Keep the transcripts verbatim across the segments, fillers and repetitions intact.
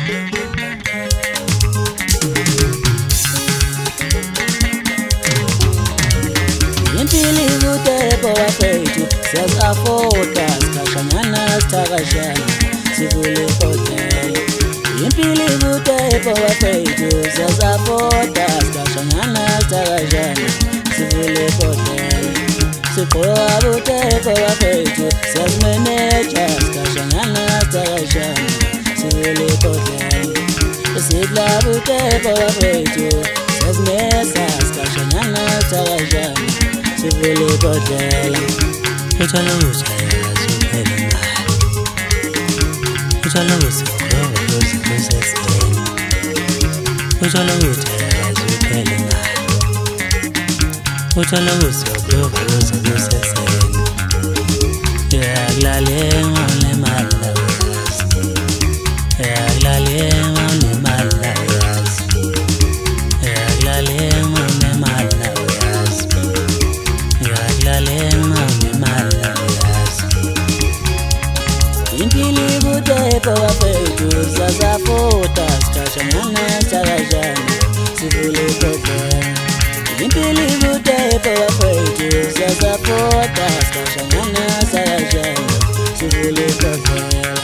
Impili kutepo wafethu siyazafoda sikhashanyana sithakashana sivule ibhodlela. Impili kutepo wafethu siyazafoda sikhashanyana sithakashana sivule ibhodlela. Sigqoka butepo wafethu siyazimeneja sikhashanyana sithakashana sivule ibhodlela. Sidla butepo wafethu siyazimesa sikhashanyana sithakashana sivule ibhodlela. Uthola ukujayela zuphela imali, uthola ukuzigoba kuzikuseseni, uthola ukujayela zuphela imali, uthola ukuzigoba kuzikuseseni. Yakulalenga unemali lawazi, yakulalenga unemali lawazi, yakulalenga unemali lawazi, yakulalenga unemali lawazi. Impili kutepo wafethu siyazafoda sikhashanyana sithakashana sivule ibhodlela. Impili kutepo wafethu siyazafoda sikhashanyana sithakashana sivule ibhodlela.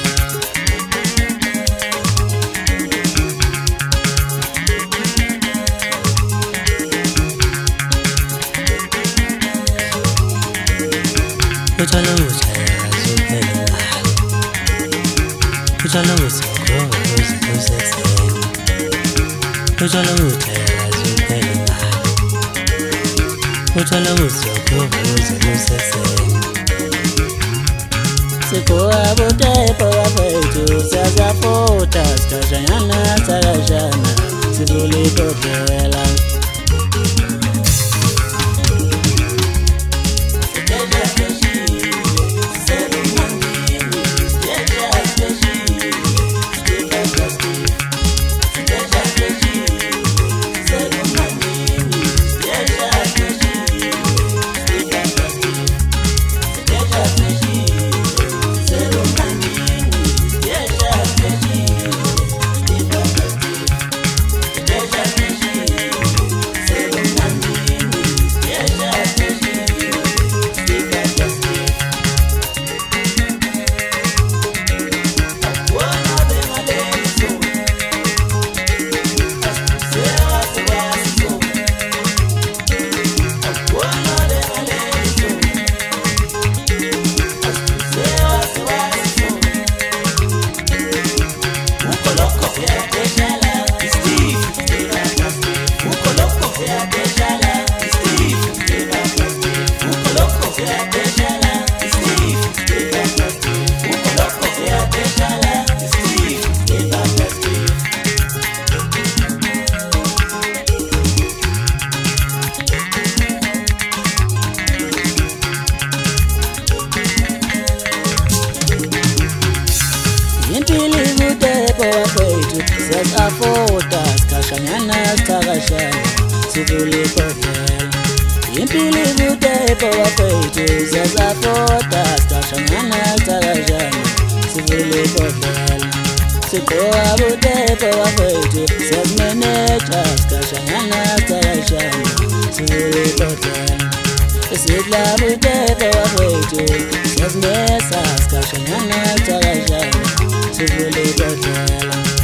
Uthola ukujayela zuphela imali, uthola ukuzigoba kuzikuseseni, uthola ukujayela zuphela imali, uthola ukuzigoba kuzikuseseni. Sigqoka butepo wafethu siyazafoda sikhashanyana sithakashana sivule ibhodlela. Impili kutepo wafethu siyazafoda sikhashanyana sithakashana sivule ibhodlela. Impili kutepo wafethu siyazafoda sikhashanyana sithakashana sivule ibhodlela. Sigqoka butepo wafethu siyazimeneja sikhashanyana sithakashana sivule ibhodlela. Sidla butepo wafethu siyazimesa sikhashanyana sithakashana sivule ibhodlela.